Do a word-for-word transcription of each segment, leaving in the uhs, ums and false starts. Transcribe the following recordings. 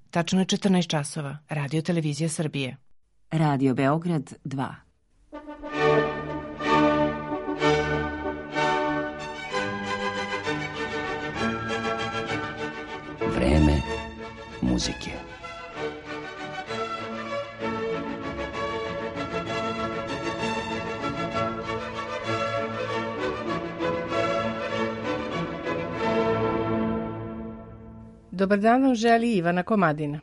Tačno je četrnaest časova. Radio Televizija Srbije. Radio Beograd dva. Vreme muzike. Dobar dan vam želi Ivana Komadina.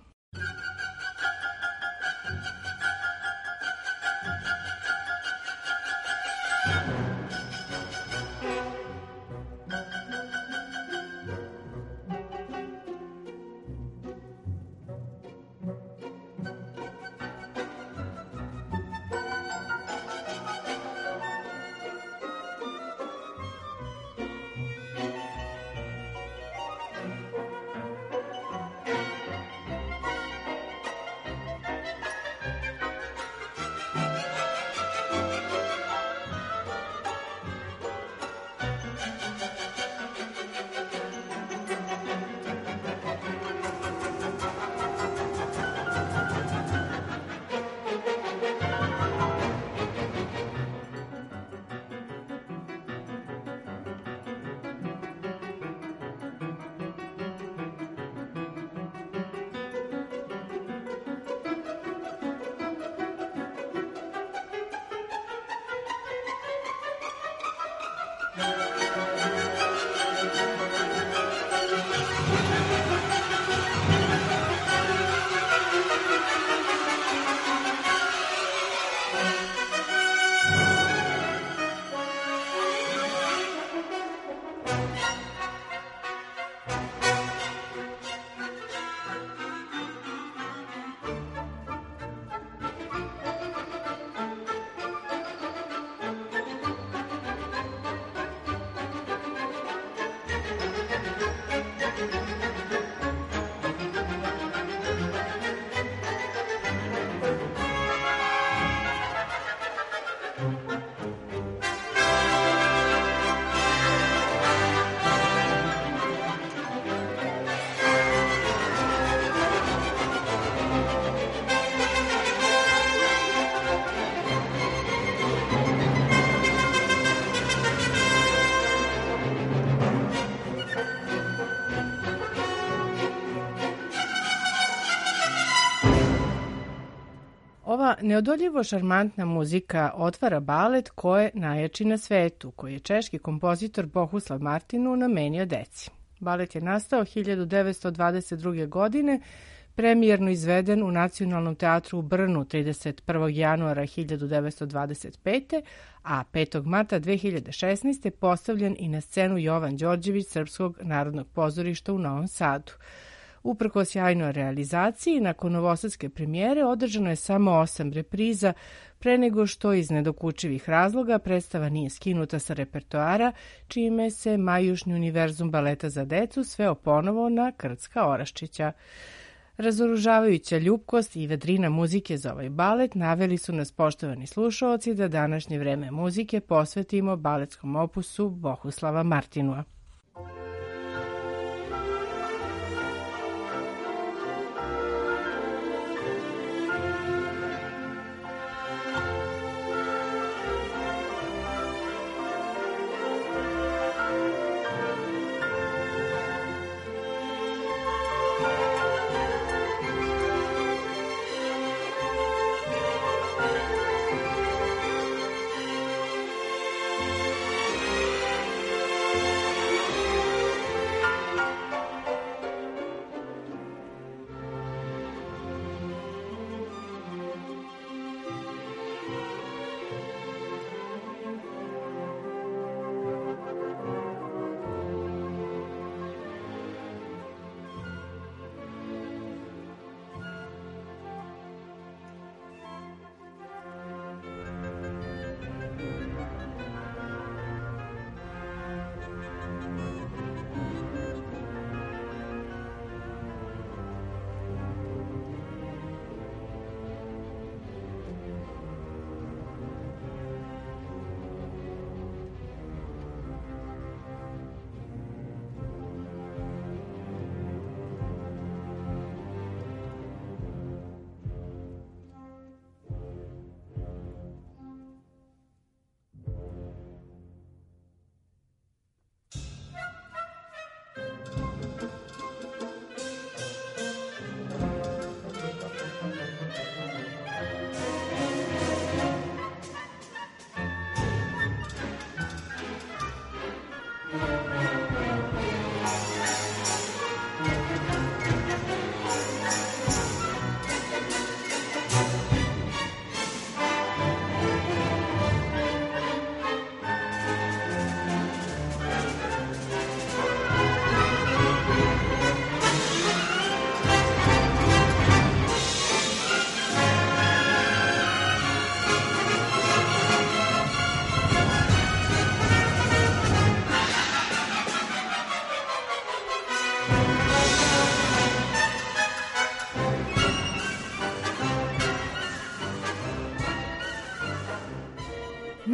Ova neodoljivo šarmantna muzika otvara balet Ko je najjači na svetu, koji je češki kompozitor Bohuslav Martinu namenio deci. Balet je nastao hiljadu devetsto dvadeset druge. godine, premijerno izveden u Nacionalnom teatru u Brnu trideset prvog januara hiljadu devetsto dvadeset pete. a petog marta dve hiljade šesnaeste. postavljen i na scenu Jovan Đorđević Srpskog narodnog pozorišta u Novom Sadu. Uprkos sjajnoj realizaciji, nakon novosadske premijere održano je samo osam repriza, pre nego što iz nedokučivih razloga predstava nije skinuta sa repertoara, čime se majušnji univerzum baleta za decu sveo ponovo na Krcka Oraščića. Razoružavajuća ljubkost i vedrina muzike za ovaj balet naveli su nas, poštovani slušaoci, da današnje vreme muzike posvetimo baletskom opusu Bohuslava Martinua.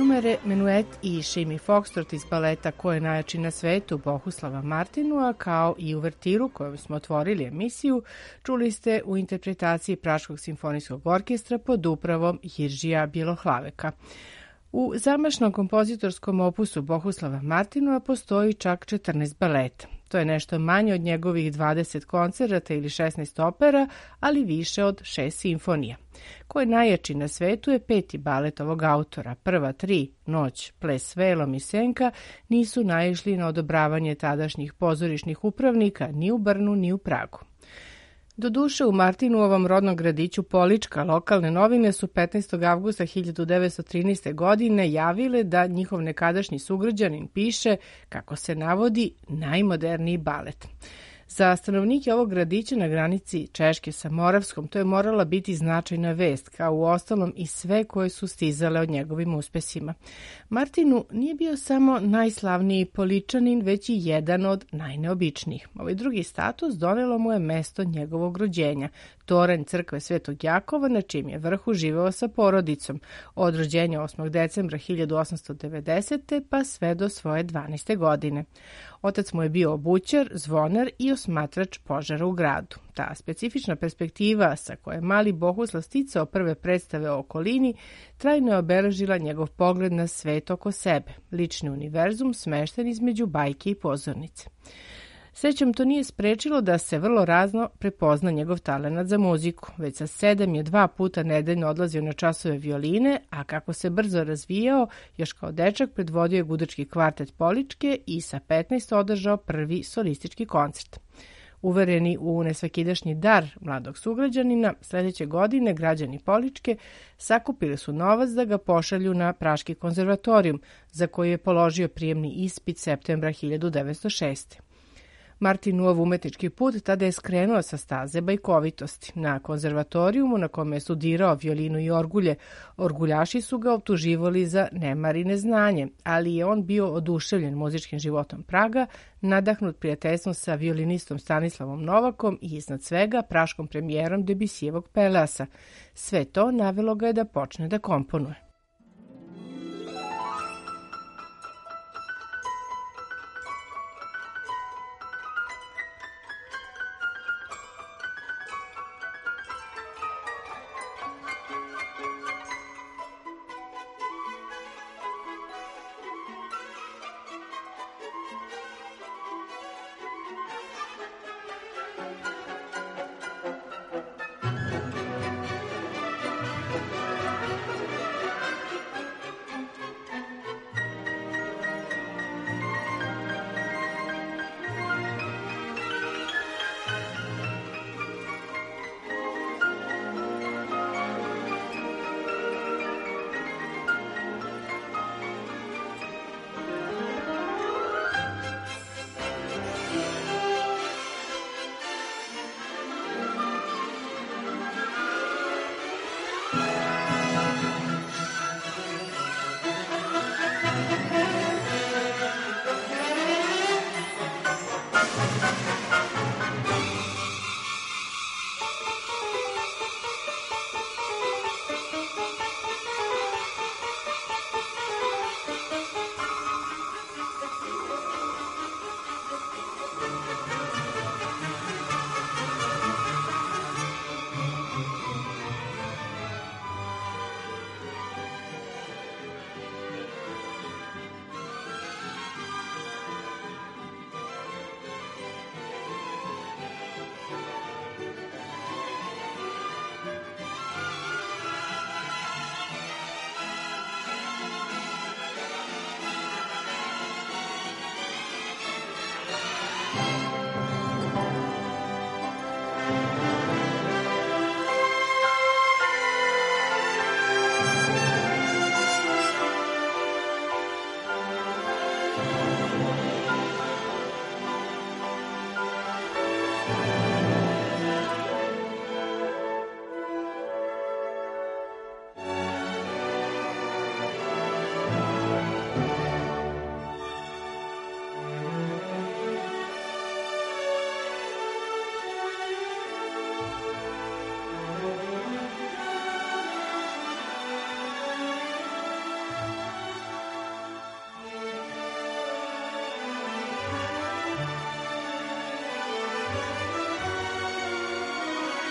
Numere Menuet i Shimi Foxtrot iz baleta Ko je najjači na svetu Bohuslava Martinua, kao i uvertiru kojom smo otvorili emisiju, čuli ste u interpretaciji Praškog simfonijskog orkestra pod upravom Jiržija Bjelohlaveka. U zamašnom kompozitorskom opusu Bohuslava Martinua postoji čak četrnaest baleta. To je nešto manje od njegovih dvadeset koncerata ili šesnaest opera, ali više od šest simfonija. Ko je najjači na svetu je peti balet ovog autora. Prva tri, Noć, Ples s velom i Senka, nisu naišli na odobravanje tadašnjih pozorišnih upravnika ni u Brnu ni u Pragu. Doduše, u Martinuovom rodnom gradiću Polička lokalne novine su petnaestog avgusta hiljadu devetsto trinaeste. godine javile da njihov nekadašnji sugrađanin piše, kako se navodi, najmoderniji balet. Za stanovnike ovog gradića na granici Češke sa Moravskom to je morala biti značajna vest, kao u ostalom i sve koje su stizale od njegovim uspesima. Martinu nije bio samo najslavniji Poličanin, već i jedan od najneobičnijih. Ovaj drugi status donelo mu je mesto njegovog rođenja, toranj crkve Svetog Jakova, na čijem je vrhu živeo sa porodicom, od rođenja osmog decembra hiljadu osamsto devedesete. pa sve do svoje dvanaeste. godine. Otac mu je bio obućar, zvonar i osmatrač požara u gradu. Ta specifična perspektiva sa koje je mali Bohuslav sticao prve predstave o okolini trajno je obeležila njegov pogled na svet oko sebe, lični univerzum smešten između bajke i pozornice. Srećom, to nije sprečilo da se vrlo razno prepozna njegov talenat za muziku. Već sa sedam je dva puta nedeljno odlazio na časove violine, a kako se brzo razvijao, još kao dečak predvodio je gudački kvartet Poličke i sa petnaest održao prvi solistički koncert. Uvereni u nesvakidašnji dar mladog sugrađanina, sledeće godine građani Poličke sakupili su novac da ga pošalju na Praški konzervatorijum, za koji je položio prijemni ispit septembra hiljadu devetsto šeste. Martinuov umetnički put tada je skrenuo sa staze bajkovitosti. Na konzervatorijumu na kome je studirao violinu i orgulje, orguljaši su ga optuživali za nemar i neznanje, ali je on bio oduševljen muzičkim životom Praga, nadahnut prijateljstvom sa violinistom Stanislavom Novakom i iznad svega praškom premijerom Debussyjevog Pelasa. Sve to navelo ga je da počne da komponuje.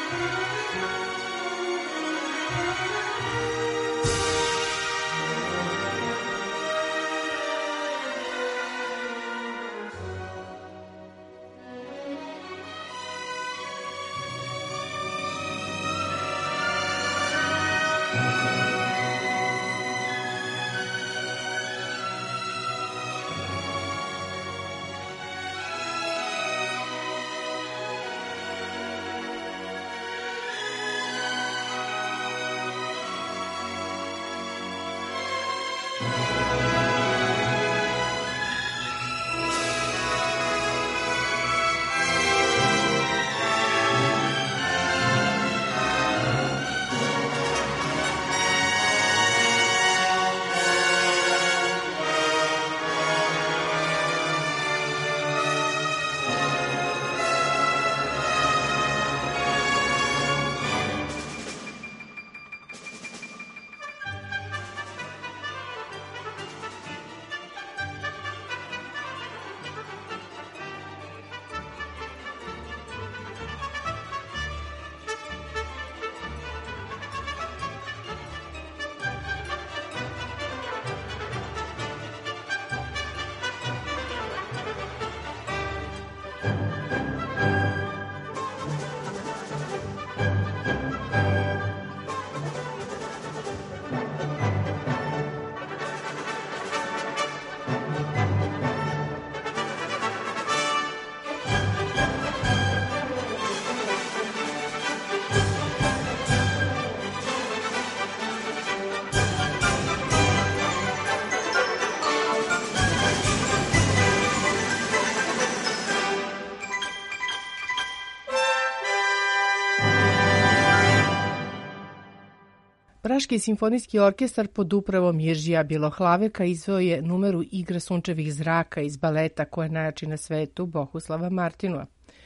Praški simfonijski orkestar pod upravom Jiržija Bjelohlaveka izveo je numeru Igra sunčevih zraka iz baleta Ko je najjači na svetu Bohuslava Martinua.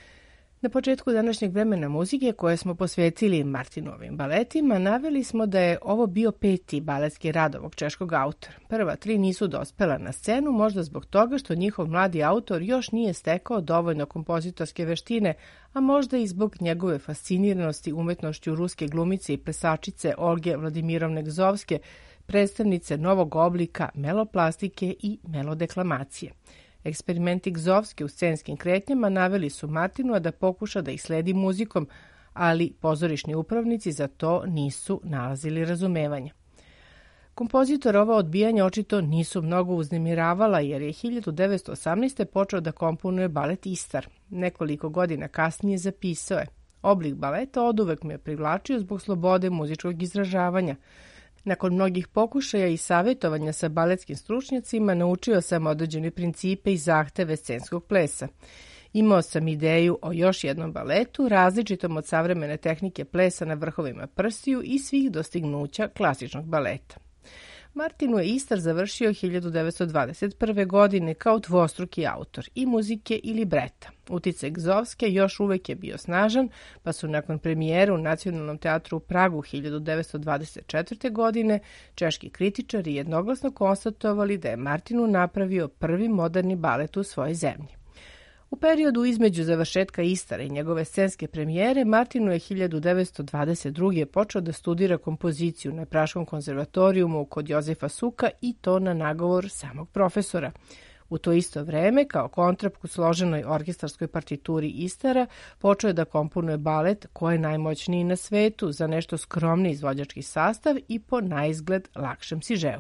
Na početku današnjeg vremena muzike koje smo posvetili Martinovim baletima, naveli smo da je ovo bio peti baletski rad ovog češkog autora. Prva tri nisu dospela na scenu, možda zbog toga što njihov mladi autor još nije stekao dovoljno kompozitorske veštine, a možda i zbog njegove fasciniranosti umetnošću ruske glumice i plesačice Olge Vladimirovne Gzovske, predstavnice novog oblika meloplastike i melodeklamacije. Eksperimenti Gzovske u scenskim kretnjama naveli su Martinua da pokuša da ih sledi muzikom, ali pozorišni upravnici za to nisu nalazili razumevanja. Kompozitor ova odbijanja očito nisu mnogo uznemiravala jer je hiljadu devetsto osamnaeste. počeo da komponuje balet Istar. Nekoliko godina kasnije zapisao je: oblik baleta oduvek me privlačio zbog slobode muzičkog izražavanja. Nakon mnogih pokušaja i savjetovanja sa baletskim stručnjacima, naučio sam određene principe i zahteve scenskog plesa. Imao sam ideju o još jednom baletu, različitom od savremene tehnike plesa na vrhovima prstiju i svih dostignuća klasičnog baleta. Martinu je Istar završio hiljadu devetsto dvadeset prve. godine kao dvostruki autor i muzike i libreta. Uticaj Gzovske još uvek je bio snažan, pa su nakon premijere u Nacionalnom teatru u Pragu hiljadu devetsto dvadeset četvrte. godine češki kritičari jednoglasno konstatovali da je Martinu napravio prvi moderni balet u svojoj zemlji. U periodu između završetka Istara i njegove scenske premijere, Martinu je hiljadu devetsto dvadeset druge. počeo da studira kompoziciju na Praškom konzervatorijumu kod Jozefa Suka i to na nagovor samog profesora. U to isto vreme, kao kontrapunkt složenoj orkestarskoj partituri Istara, počeo je da komponuje balet Ko je najmoćniji na svetu za nešto skromni izvođački sastav i po naizgled lakšem sižeu.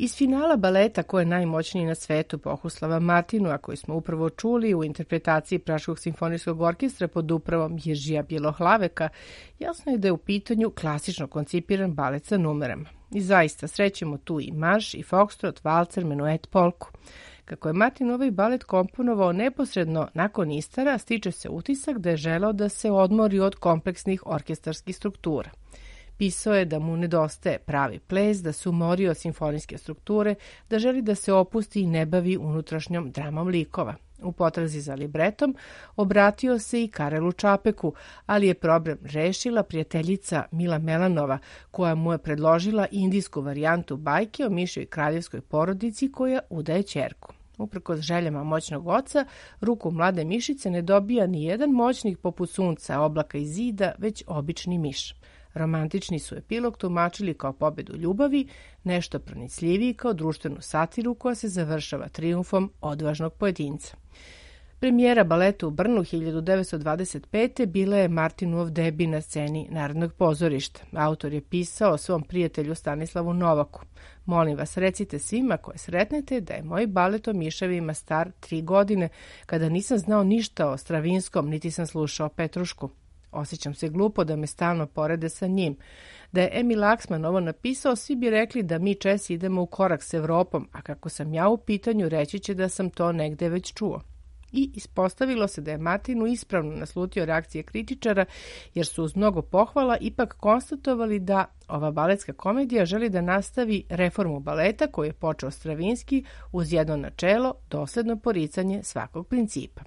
Iz finala baleta ko je najmoćniji na svetu Bohuslava Martinua, koji smo upravo čuli u interpretaciji Praškog simfonijskog orkestra pod upravom Jiržija Bjelohlaveka, jasno je da je u pitanju klasično koncipiran balet sa numerama. I zaista srećemo tu i marš, i fokstrot, valcer, menuet, polku. Kako je Martin ovaj balet komponovao neposredno nakon Istara, stiče se utisak da je želeo da se odmori od kompleksnih orkestarskih struktura. Pisao je da mu nedostaje pravi ples, da se umorio simfonijske strukture, da želi da se opusti i ne bavi unutrašnjom dramom likova. U potrazi za libretom obratio se i Karelu Čapeku, ali je problem rešila prijateljica Mila Melanova, koja mu je predložila indijsku varijantu bajke o mišjoj kraljevskoj porodici koja udaje ćerku. Uprkos željama moćnog oca, ruku mlade mišice ne dobija ni jedan moćnik poput sunca, oblaka i zida, već obični miš. Romantični su epilog tumačili kao pobedu ljubavi, nešto pronicljiviji kao društvenu satiru koja se završava trijumfom odvažnog pojedinca. Premijera baleta u Brnu hiljadu devetsto dvadeset pete bila je Martinuov debi na sceni Narodnog pozorišta. Autor je pisao o svom prijatelju Stanislavu Novaku. Molim vas, recite svima koje sretnete da je moj balet o miševima star tri godine, kada nisam znao ništa o Stravinskom, niti sam slušao Petrušku. Osjećam se glupo da me stalno porede sa njim. Da je Emil Laksman ovo napisao, svi bi rekli da mi Česi idemo u korak s Evropom, a kako sam ja u pitanju, reći će da sam to negde već čuo. I ispostavilo se da je Martinu ispravno naslutio reakcije kritičara, jer su uz mnogo pohvala ipak konstatovali da ova baletska komedija želi da nastavi reformu baleta koju je počeo Stravinski uz jedno načelo, dosledno poricanje svakog principa.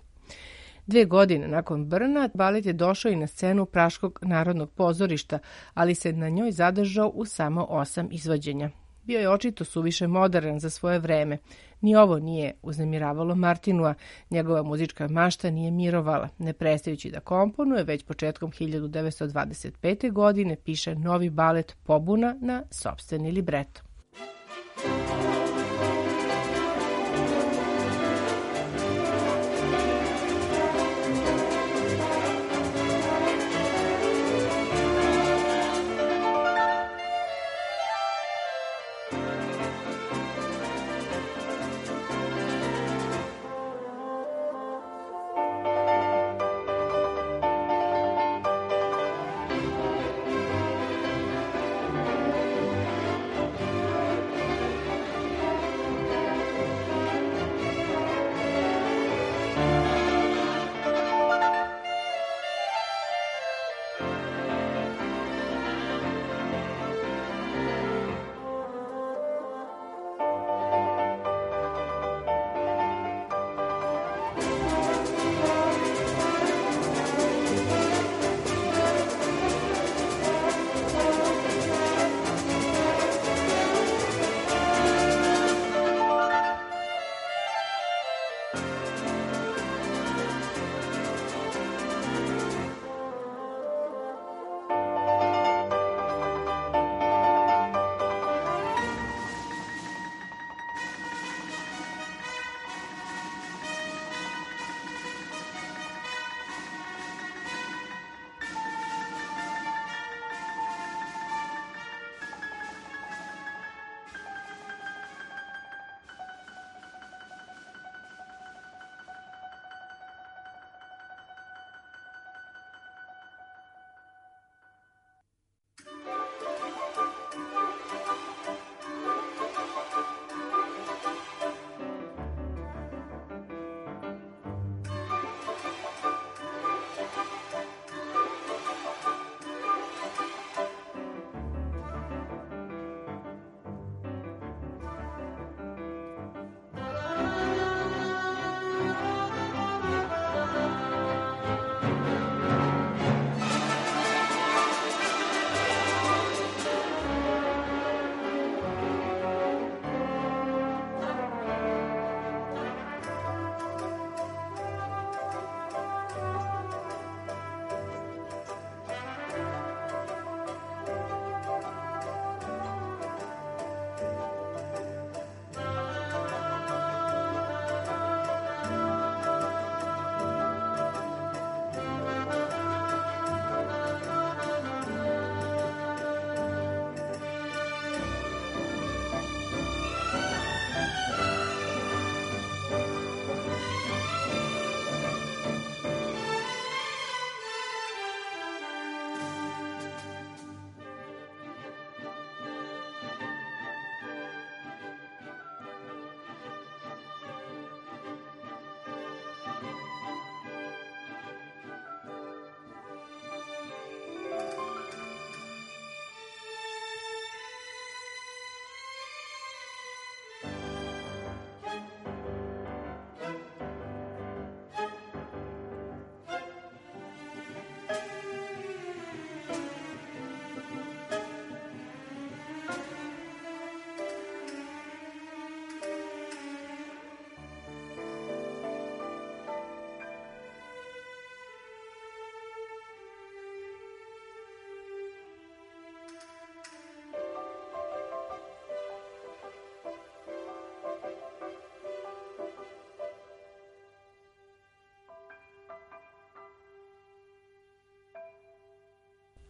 Dve godine nakon Brna, balet je došao i na scenu Praškog narodnog pozorišta, ali se na njoj zadržao u samo osam izvođenja. Bio je očito suviše modern za svoje vreme. Ni ovo nije uznemiravalo Martinua, njegova muzička mašta nije mirovala. Ne prestajući da komponuje, već početkom hiljadu devetsto dvadeset pete. godine piše novi balet Pobuna na sopstveni libreto.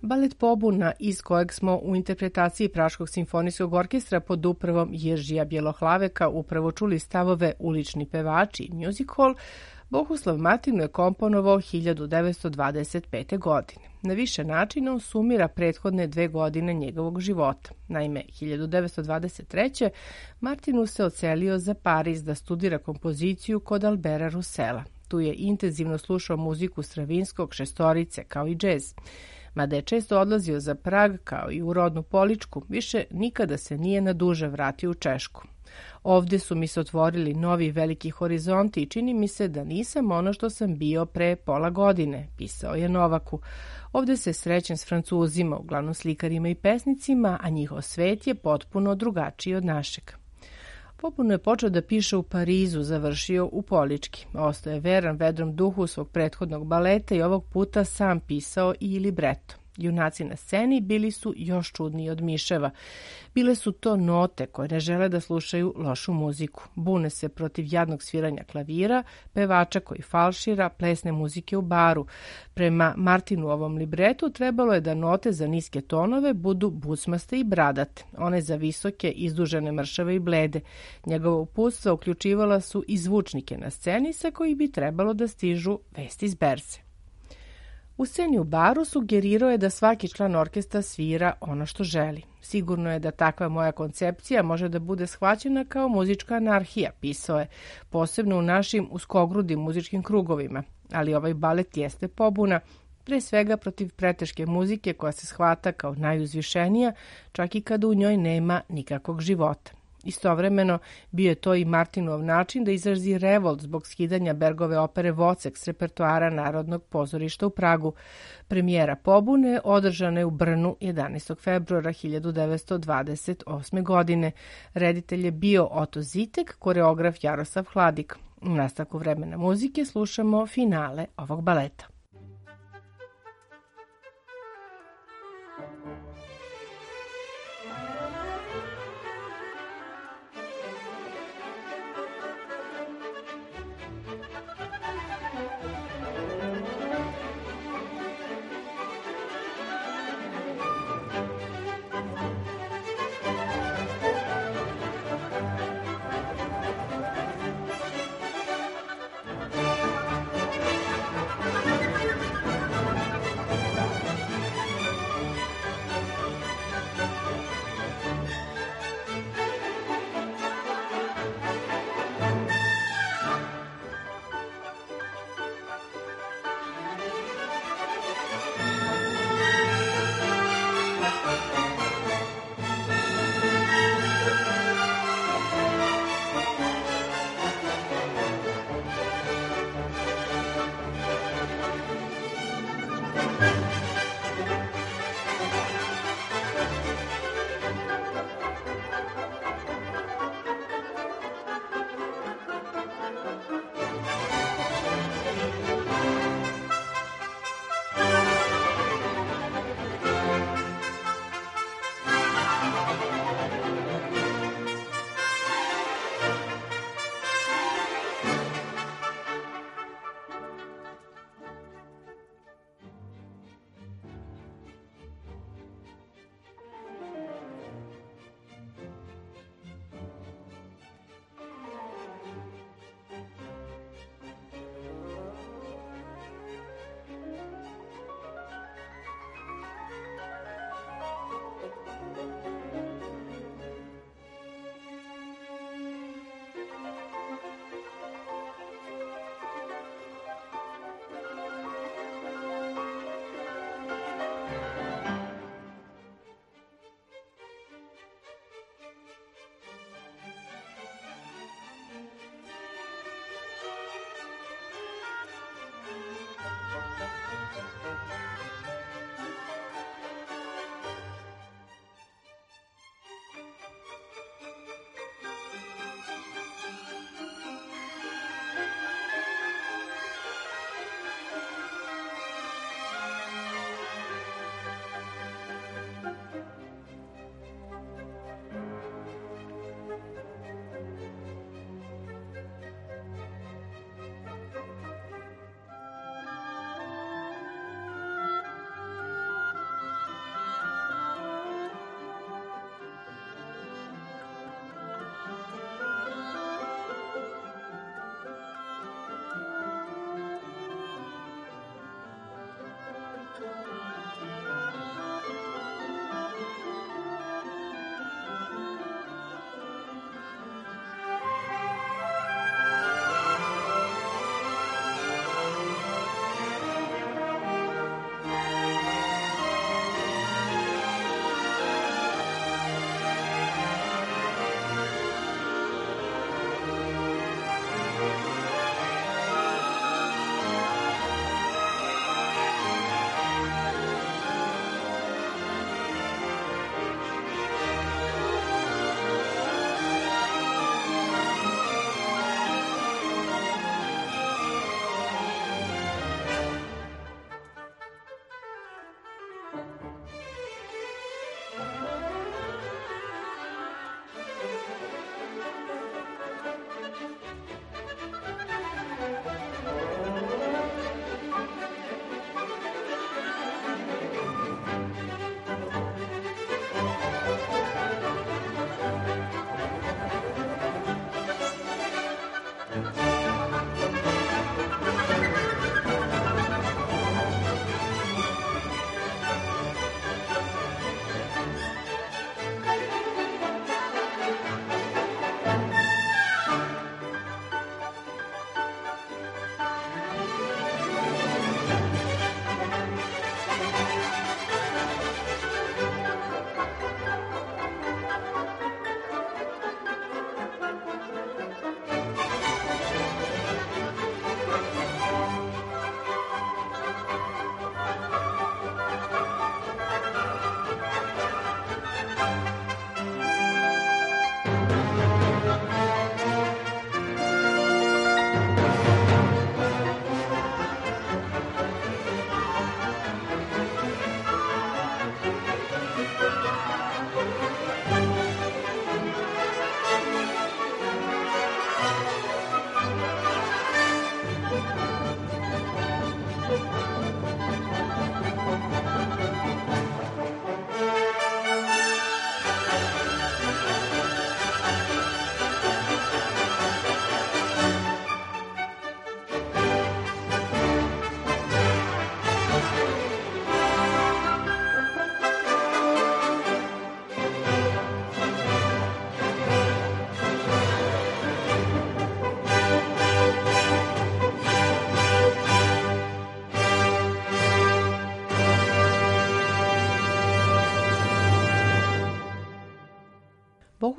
Balet Pobuna, iz kojeg smo u interpretaciji Praškog simfonijskog orkestra pod upravom Jeržija Bjelohlaveka upravo čuli stavove Ulični pevači i music hall, Bohuslav Martinu je komponovao hiljadu devetsto dvadeset pete. godine. Na više načina on sumira prethodne dve godine njegovog života. Naime, hiljadu devetsto dvadeset treće. Martinu se ocelio za Pariz da studira kompoziciju kod Albera Rusela. Tu je intenzivno slušao muziku Stravinskog, Šestorice, kao i džez. Mada je često odlazio za Prag, kao i u rodnu Poličku, više nikada se nije na duže vratio u Češku. Ovde su mi se otvorili novi veliki horizonti i čini mi se da nisam ono što sam bio pre pola godine, pisao je Novaku. Ovde se srećem s Francuzima, uglavnom slikarima i pesnicima, a njihov svet je potpuno drugačiji od našeg. Popuno je počeo da piše u Parizu, završio u Polički. Ostao je veran vedrom duhu svog prethodnog baleta i ovog puta sam pisao i libreto. Junaci na sceni bili su još čudniji od miševa. Bile su to note koje ne žele da slušaju lošu muziku. Bune se protiv jadnog sviranja klavira, pevača koji falšira, plesne muzike u baru. Prema Martinu ovom libretu trebalo je da note za niske tonove budu bucmaste i bradate, one za visoke, izdužene, mršave i blede. Njegova uputstva uključivala su i zvučnike na sceni sa kojih bi trebalo da stižu vesti iz berze. U sceni u baru sugerirao je da svaki član orkestra svira ono što želi. Sigurno je da takva moja koncepcija može da bude shvaćena kao muzička anarhija, pisao je, posebno u našim uskogrudim muzičkim krugovima. Ali ovaj balet jeste pobuna, pre svega protiv preteške muzike koja se shvata kao najuzvišenija, čak i kada u njoj nema nikakvog života. Istovremeno, bio je to i Martinov način da izrazi revolt zbog skidanja Bergove opere Vocek s repertoara Narodnog pozorišta u Pragu. Premijera pobune održana je u Brnu jedanaestog februara hiljadu devetsto dvadeset osme. godine. Reditelj je bio Oto Zitek, koreograf Jaroslav Hladik. U nastavku vremena muzike slušamo finale ovog baleta.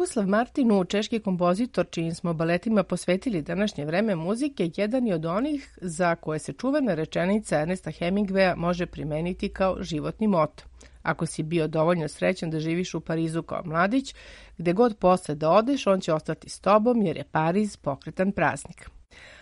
Bohuslav Martinu, češki kompozitor čijim smo baletima posvetili današnje vreme muzike, jedan je od onih za koje se čuvena rečenica Ernesta Hemingwaya može primeniti kao životni moto. Ako si bio dovoljno srećan da živiš u Parizu kao mladić, gde god posle da odeš, on će ostati s tobom jer je Pariz pokretan praznik.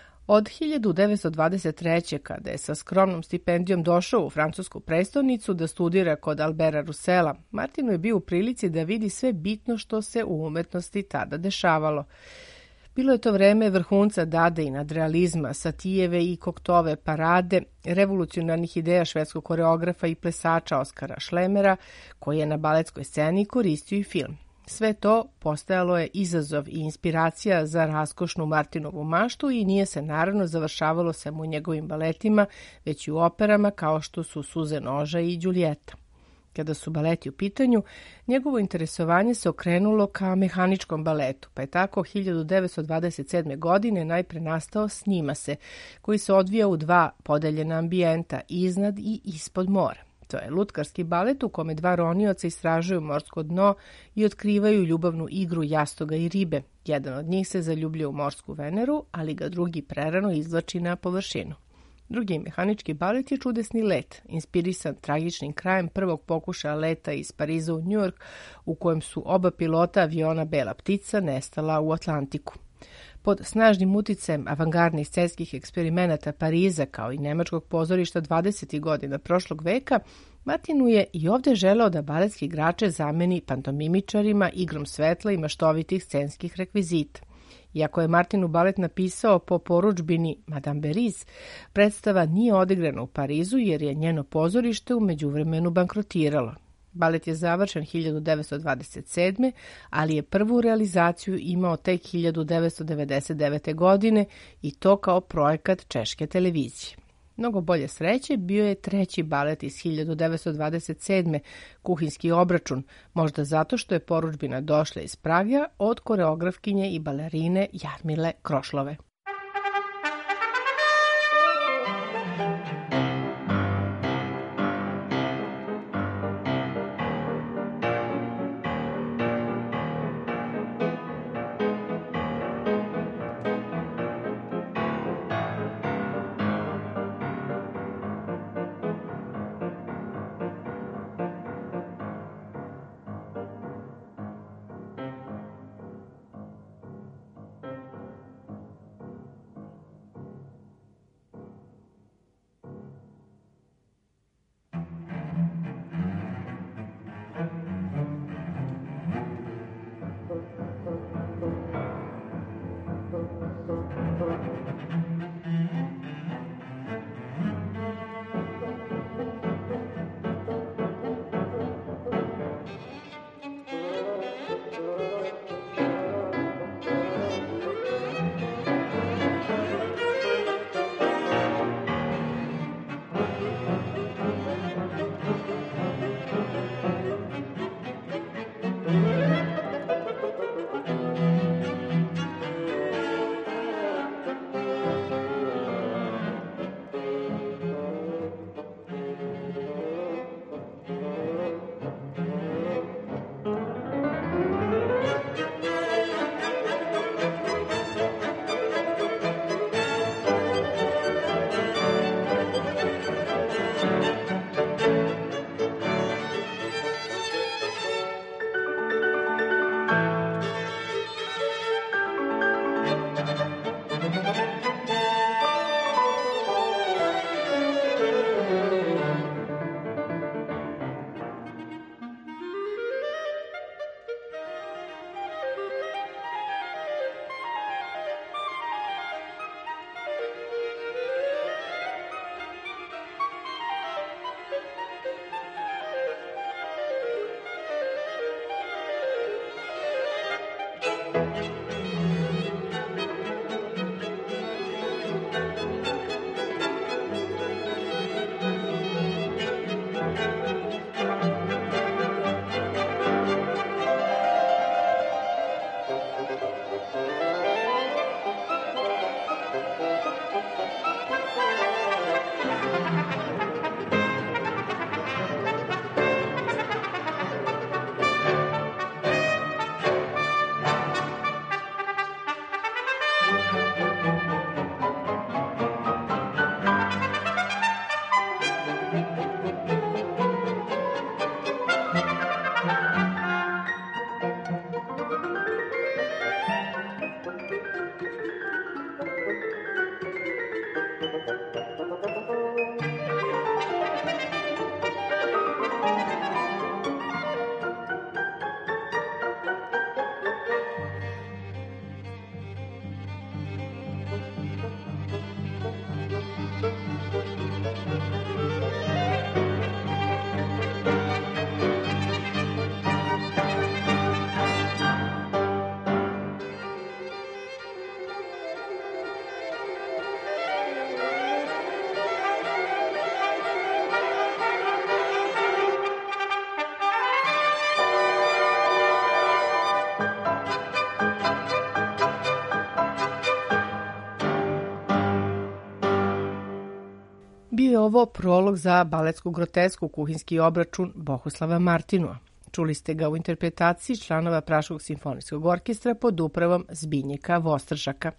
Od hiljadu devetsto dvadeset treće. kada je sa skromnom stipendijom došao u francusku prestonicu da studira kod Alberta Rusela, Martinu je bio u prilici da vidi sve bitno što se u umetnosti tada dešavalo. Bilo je to vreme vrhunca Dade i nadrealizma, Satijeve i Koktove parade, revolucionarnih ideja švedskog koreografa i plesača Oskara Šlemera, koji je na baletskoj sceni koristio i film. Sve to postajalo je izazov i inspiracija za raskošnu Martinovu maštu i nije se naravno završavalo samo u njegovim baletima, već i u operama kao što su Suze noža i Đulijeta. Kada su baleti u pitanju, njegovo interesovanje se okrenulo ka mehaničkom baletu, pa je tako hiljadu devetsto dvadeset sedme. godine najpre nastao Snima se, koji se odvija u dva podeljena ambijenta, iznad i ispod mora. To je lutkarski balet u kome dva ronioca istražuju morsko dno i otkrivaju ljubavnu igru jastoga i ribe. Jedan od njih se zaljubljuje u morsku Veneru, ali ga drugi prerano izvlači na površinu. Drugi mehanički balet je Čudesni let, inspirisan tragičnim krajem prvog pokušaja leta iz Pariza u Njujork, u kojem su oba pilota aviona Bela ptica nestala u Atlantiku. Pod snažnim uticajem avangardnih scenskih eksperimenata Pariza kao i nemačkog pozorišta dvadesetih godina prošlog veka, Martinu je i ovde želeo da baletski igrače zameni pantomimičarima, igrom svetla i maštovitih scenskih rekvizita. Iako je Martinu balet napisao po porudžbini Madame Beriz, predstava nije odigrana u Parizu jer je njeno pozorište u međuvremenu bankrotiralo. Balet je završen hiljadu devetsto dvadeset sedme. ali je prvu realizaciju imao tek hiljadu devetsto devedeset devete. godine i to kao projekat češke televizije. Mnogo bolje sreće bio je treći balet iz hiljadu devetsto dvadeset sedme. Kuhinski obračun, možda zato što je porudžbina došla iz Praga od koreografkinje i balerine Jarmile Krošlove. Bio je ovo prolog za baletsku grotesku Kuhinski obračun Bohuslava Martinua. Čuli ste ga u interpretaciji članova Praškog simfonijskog orkestra pod upravom Zbinjeka Vostržaka.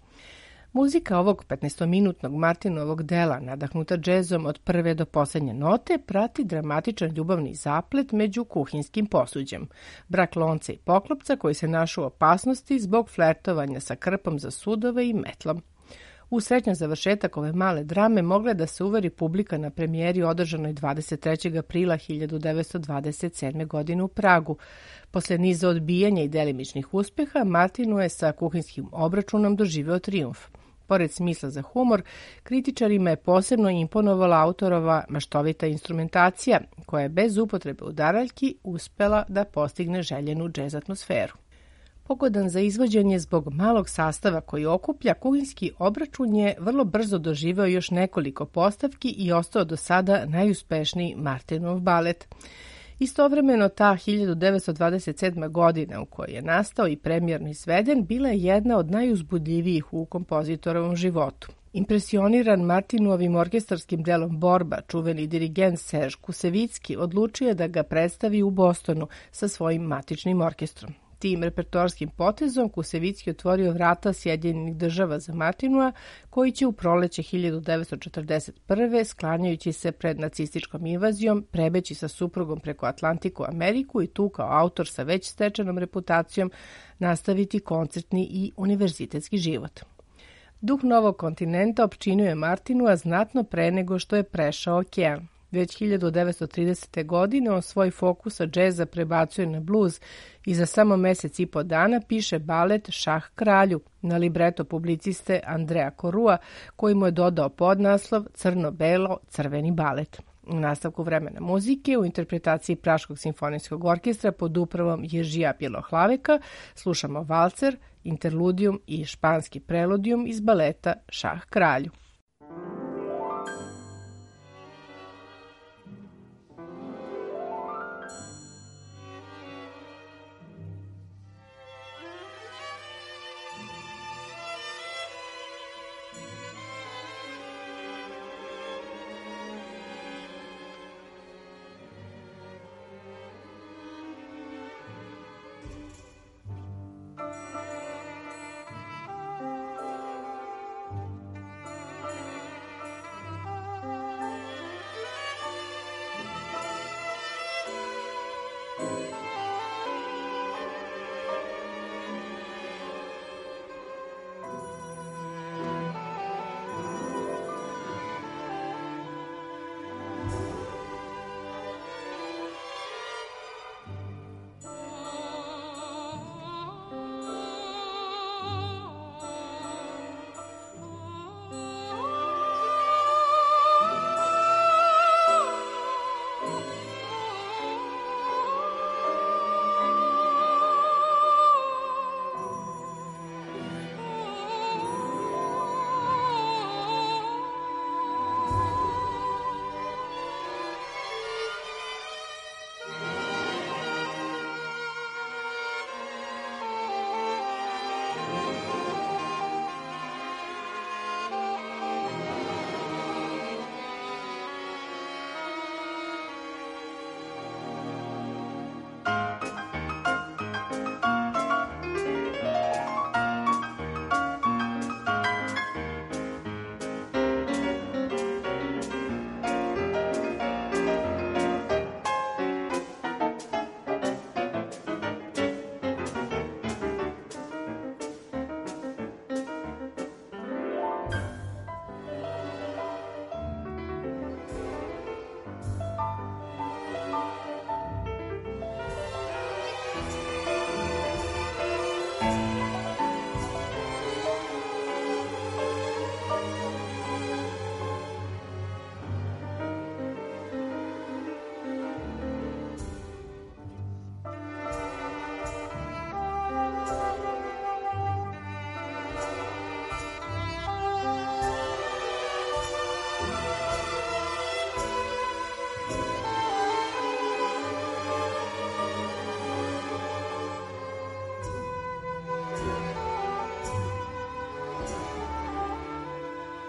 Muzika ovog petnaestominutnog Martinovog dela, nadahnuta džezom od prve do poslednje note, prati dramatičan ljubavni zaplet među kuhinskim posuđem. Brak lonca i poklopca koji se našao u opasnosti zbog flertovanja sa krpom za sudove i metlom. U srećan završetak ove male drame mogla da se uveri publika na premijeri održanoj dvadeset trećeg aprila hiljadu devetsto dvadeset sedme. godine u Pragu. Posle niza odbijanja i delimičnih uspeha, Martinua je sa kuhinskim obračunom doživeo trijumf. Pored smisla za humor, kritičarima je posebno imponovala autorova maštovita instrumentacija, koja je bez upotrebe udaraljki uspela da postigne željenu džez atmosferu. Pogodan za izvođenje zbog malog sastava koji okuplja, kuhinski obračun je vrlo brzo doživeo još nekoliko postavki i ostao do sada najuspešniji Martinov balet. Istovremeno ta hiljadu devetsto dvadeset sedma. godina u kojoj je nastao i premijerno izveden bila je jedna od najuzbudljivijih u kompozitorovom životu. Impresioniran Martinuovim orkestarskim delom Borba, čuveni dirigent Serge Kusevicki odlučio je da ga predstavi u Bostonu sa svojim matičnim orkestrom. Tim repertoarskim potezom Kusevicki otvorio vrata Sjedinjenih država za Martinua, koji će u proleće hiljadu devetsto četrdeset prve. sklanjajući se pred nacističkom invazijom, prebeći sa suprugom preko Atlantiku u Ameriku i tu kao autor sa već stečenom reputacijom nastaviti koncertni i univerzitetski život. Duh novog kontinenta opčinio je Martinua znatno pre nego što je prešao okean. Već hiljadu devetsto tridesete. godine on svoj fokus sa džeza prebacuje na bluz i za samo mesec i po dana piše balet Šah kralju na libreto publiciste Andreja Korua, koji mu je dodao podnaslov Crno-belo crveni balet. U nastavku vremena muzike u interpretaciji Praškog simfonijskog orkestra pod upravom Jeržija Bjelohlaveka slušamo valcer, interludijum i španski preludijum iz baleta Šah kralju.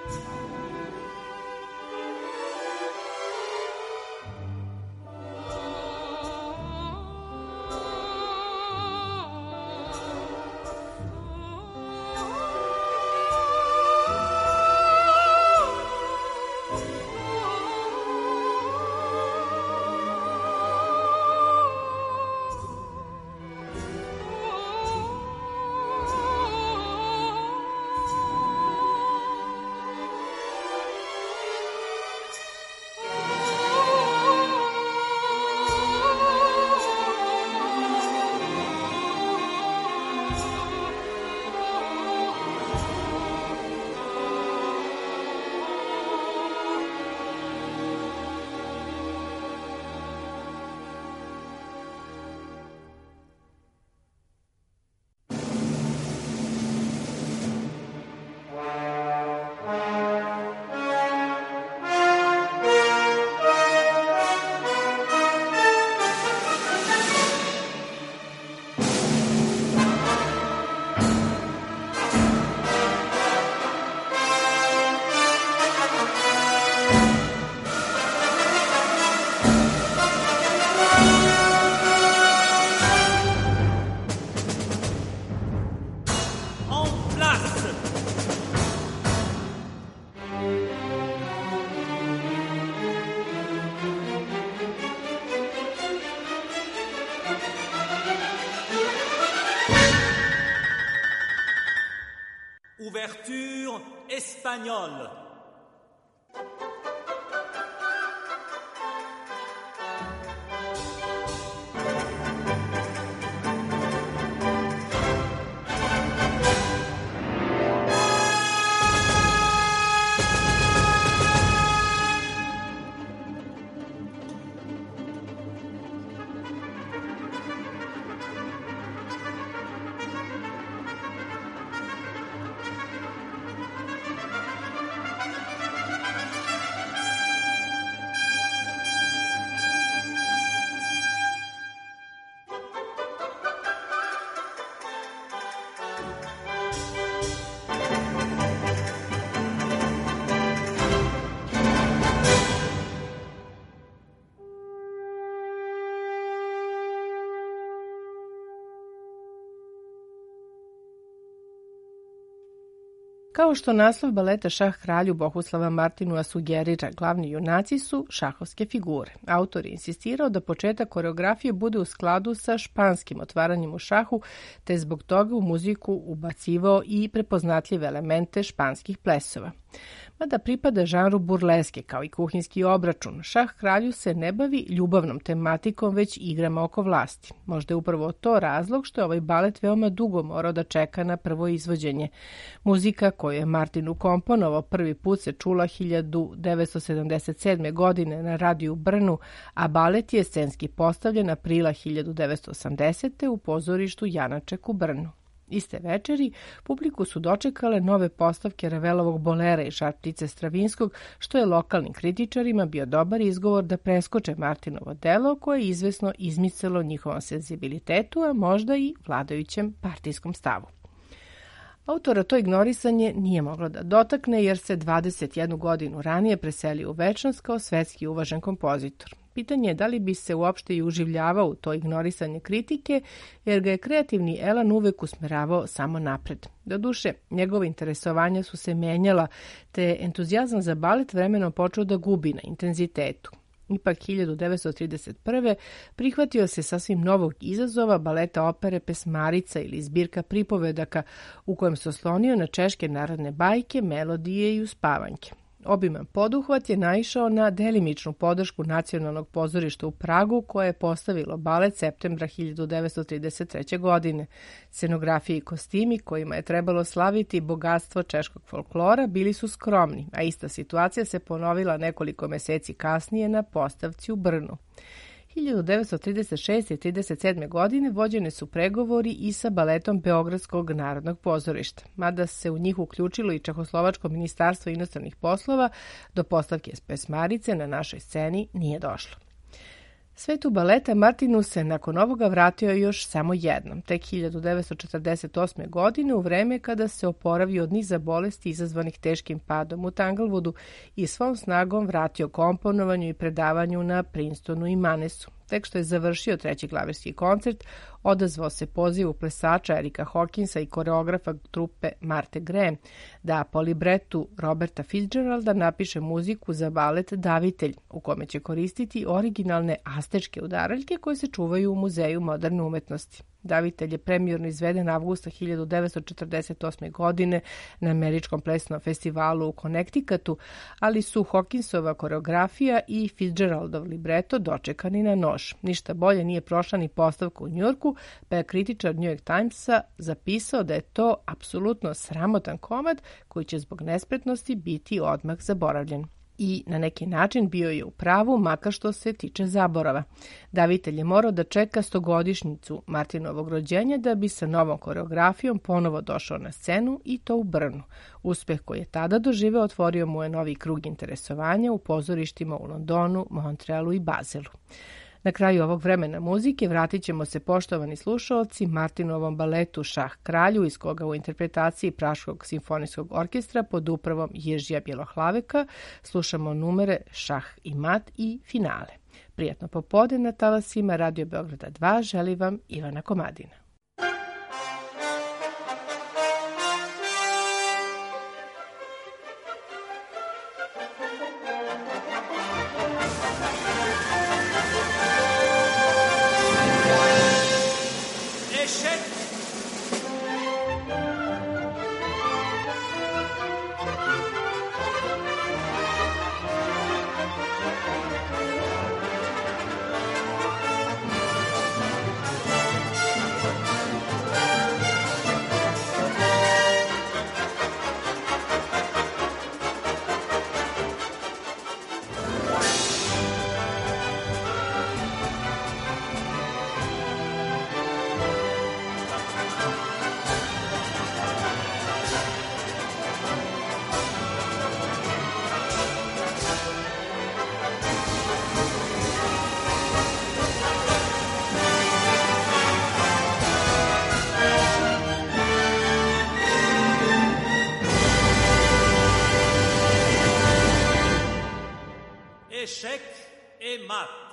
Ouverture espagnole. Kao što naslov baleta Šah kralju Bohuslava Martinua sugerira, glavni junaci su šahovske figure. Autor je insistirao da početak koreografije bude u skladu sa španskim otvaranjem u šahu, te zbog toga u muziku ubacivao i prepoznatljive elemente španskih plesova. Mada pripada žanru burleske kao i kuhinski obračun, Šah kralju se ne bavi ljubavnom tematikom, već igrama oko vlasti. Možda je upravo to razlog što je ovaj balet veoma dugo morao da čeka na prvo izvođenje. Muzika koju je Martin ukomponovao prvi put se čula hiljadu devetsto sedamdeset sedme. godine na radiju u Brnu, a balet je scenski postavljen aprila hiljadu devetsto osamdesete. u pozorištu Janaček u Brnu. Iste večeri publiku su dočekale nove postavke Ravelovog bolera i Žar ptice Stravinskog, što je lokalnim kritičarima bio dobar izgovor da preskoče Martinovo delo koje je izvesno izmicalo njihovom senzibilitetu, a možda i vladajućem partijskom stavu. Autora to ignorisanje nije moglo da dotakne jer se dvadeset jednu godinu ranije preselio u večnost kao svetski uvažen kompozitor. Pitanje je da li bi se uopšte i uživljavao u to ignorisanje kritike, jer ga je kreativni elan uvek usmeravao samo napred. Doduše, njegove interesovanja su se menjala, te je entuzijazam za balet vremenom počeo da gubi na intenzitetu. Ipak hiljadu devetsto trideset prve. prihvatio se sasvim novog izazova baleta opere Pesmarica ili zbirka pripovedaka u kojem se oslonio na češke narodne bajke, melodije i uspavanke. Obiman poduhvat je naišao na delimičnu podršku Nacionalnog pozorišta u Pragu koje je postavilo balet septembra hiljadu devetsto trideset treće. godine. Scenografije i kostimi kojima je trebalo slaviti bogatstvo češkog folklora bili su skromni, a ista situacija se ponovila nekoliko meseci kasnije na postavci u Brnu. hiljadu devetsto trideset šeste. i trideset sedme. godine vođene su pregovori i sa baletom Beogradskog narodnog pozorišta. Mada se u njih uključilo i Čehoslovačko ministarstvo inostranih poslova, do postavke Pesmarice na našoj sceni nije došlo. Svetu baleta Martinu se nakon ovoga vratio još samo jednom, tek hiljadu devetsto četrdeset osme. godine u vreme kada se oporavio od niza bolesti izazvanih teškim padom u Tanglewoodu i svom snagom vratio komponovanju i predavanju na Princetonu i Manesu. Tek što je završio treći klavirski koncert, odazvao se pozivu plesača Erika Hawkinsa i koreografa trupe Marte Graham da po libretu Roberta Fitzgeralda napiše muziku za balet Davitelj, u kome će koristiti originalne astečke udaraljke koje se čuvaju u Muzeju moderne umetnosti. Davitelj je premijerno izveden avgusta hiljadu devetsto četrdeset osme. godine na Američkom plesnom festivalu u Connecticutu, ali su Hawkinsova koreografija i Fitzgeraldov libreto dočekani na nož. Ništa bolje nije prošla ni postavka u Njujorku, pa je kritičar New York Timesa zapisao da je to apsolutno sramotan komad koji će zbog nespretnosti biti odmah zaboravljen. I na neki način bio je u pravu, makar što se tiče zaborava. Davitelj je morao da čeka stogodišnjicu Martinovog rođenja da bi sa novom koreografijom ponovo došao na scenu i to u Brnu. Uspeh koji je tada doživeo otvorio mu je novi krug interesovanja u pozorištima u Londonu, Montrealu i Bazelu. Na kraju ovog vremena muzike vratit ćemo se, poštovani slušaoci, Martinovom baletu Šah kralju, iz koga u interpretaciji Praškog simfonijskog orkestra pod upravom Jeržija Bjelohlaveka slušamo numere Šah i mat i finale. Prijatno popodne na talasima Radio Beograda dva želi vam Ivana Komadina. Échec et mat.